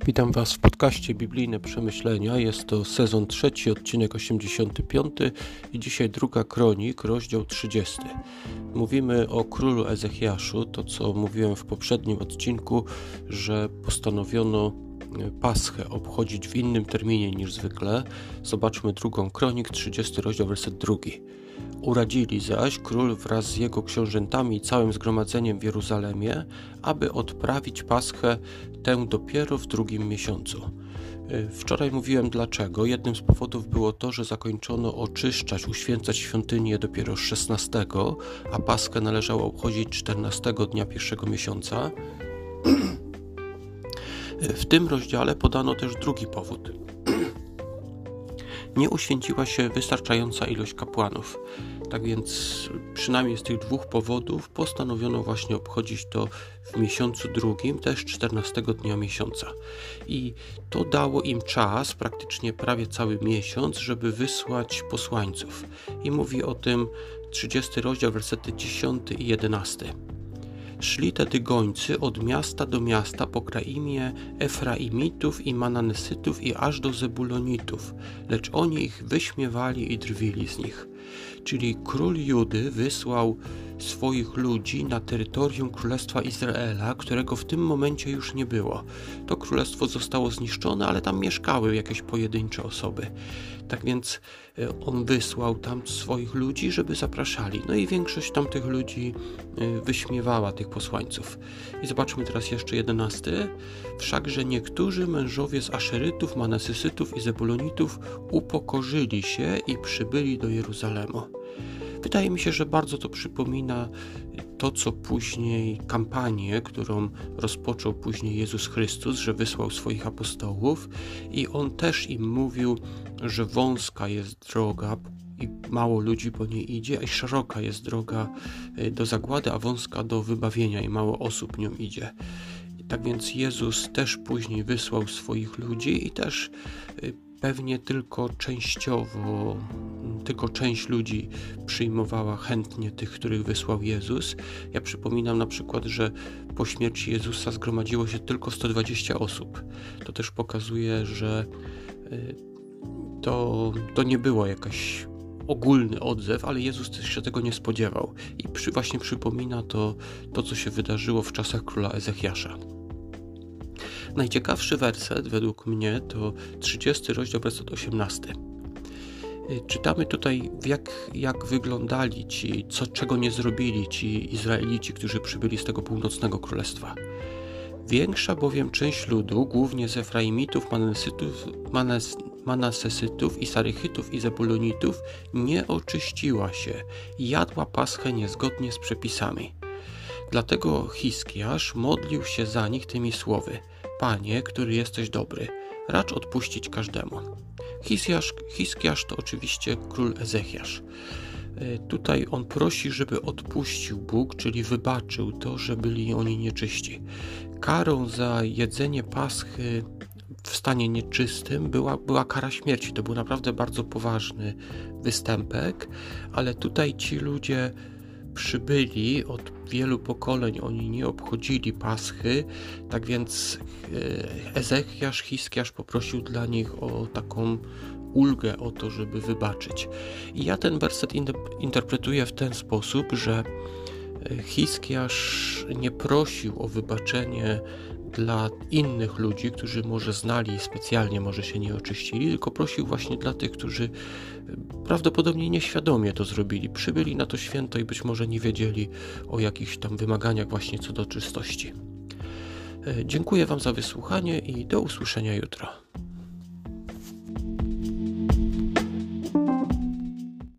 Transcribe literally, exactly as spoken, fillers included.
Witam Was w podcaście Biblijne Przemyślenia. Jest to sezon trzeci, odcinek osiemdziesiąty piąty i dzisiaj druga Kronik, rozdział trzydziesty. Mówimy o królu Ezechiaszu, to co mówiłem w poprzednim odcinku, że postanowiono Paschę obchodzić w innym terminie niż zwykle. Zobaczmy drugą Kronik, trzydziesty rozdział, werset drugi. Uradzili zaś król wraz z jego książętami i całym zgromadzeniem w Jeruzalemie, aby odprawić Paschę tę dopiero w drugim miesiącu. Wczoraj mówiłem dlaczego. Jednym z powodów było to, że zakończono oczyszczać, uświęcać świątynię dopiero szesnastego, a Paschę należało obchodzić czternastego dnia pierwszego miesiąca. W tym rozdziale podano też drugi powód. Nie uświęciła się wystarczająca ilość kapłanów. Tak więc przynajmniej z tych dwóch powodów postanowiono właśnie obchodzić to w miesiącu drugim, też czternastego dnia miesiąca. I to dało im czas, praktycznie prawie cały miesiąc, żeby wysłać posłańców. I mówi o tym trzydziesty rozdział, wersety dziesiąty i jedenasty. Szli tedy gońcy od miasta do miasta po kraimie Efraimitów i Manasesytów i aż do Zebulonitów, lecz oni ich wyśmiewali i drwili z nich. Czyli król Judy wysłał swoich ludzi na terytorium Królestwa Izraela, którego w tym momencie już nie było. To królestwo zostało zniszczone, ale tam mieszkały jakieś pojedyncze osoby. Tak więc on wysłał tam swoich ludzi, żeby zapraszali. No i większość tamtych ludzi wyśmiewała tych posłańców. I zobaczmy teraz jeszcze jedenasty. Wszakże niektórzy mężowie z Aszerytów, Manasesytów i Zebulonitów upokorzyli się i przybyli do Jeruzalemu. Wydaje mi się, że bardzo to przypomina to, co później, kampanię, którą rozpoczął później Jezus Chrystus, że wysłał swoich apostołów i On też im mówił, że wąska jest droga i mało ludzi po niej idzie, a szeroka jest droga do zagłady, a wąska do wybawienia i mało osób nią idzie. Tak więc Jezus też później wysłał swoich ludzi i też pewnie tylko częściowo, tylko część ludzi przyjmowała chętnie tych, których wysłał Jezus. Ja przypominam na przykład, że po śmierci Jezusa zgromadziło się tylko sto dwadzieścia osób. To też pokazuje, że to, to nie było jakaś ogólny odzew, ale Jezus też się tego nie spodziewał. I przy, właśnie przypomina to, to, co się wydarzyło w czasach króla Ezechiasza. Najciekawszy werset według mnie to trzydziesty rozdział, werset osiemnasty. Czytamy tutaj, jak, jak wyglądali ci, co, czego nie zrobili ci Izraelici, którzy przybyli z tego północnego królestwa. Większa bowiem część ludu, głównie z Efraimitów, Manasesytów, Manas, Manasesytów i Sarychytów i Zebulonitów, nie oczyściła się i jadła paschę niezgodnie z przepisami. Dlatego Hiskiasz modlił się za nich tymi słowy: Panie, który jesteś dobry, racz odpuścić każdemu. Hiskiasz, Hiskiasz to oczywiście król Ezechiasz. Tutaj on prosi, żeby odpuścił Bóg, czyli wybaczył to, że byli oni nieczyści. Karą za jedzenie paschy w stanie nieczystym była, była kara śmierci. To był naprawdę bardzo poważny występek, ale tutaj ci ludzie przybyli od wielu pokoleń, oni nie obchodzili Paschy, tak więc Ezechiasz, Hiskiasz poprosił dla nich o taką ulgę, o to, żeby wybaczyć. I ja ten werset interpretuję w ten sposób, że Hiskiasz nie prosił o wybaczenie dla innych ludzi, którzy może znali i specjalnie może się nie oczyścili, tylko prosił właśnie dla tych, którzy prawdopodobnie nieświadomie to zrobili. Przybyli na to święto i być może nie wiedzieli o jakichś tam wymaganiach właśnie co do czystości. Dziękuję Wam za wysłuchanie i do usłyszenia jutro.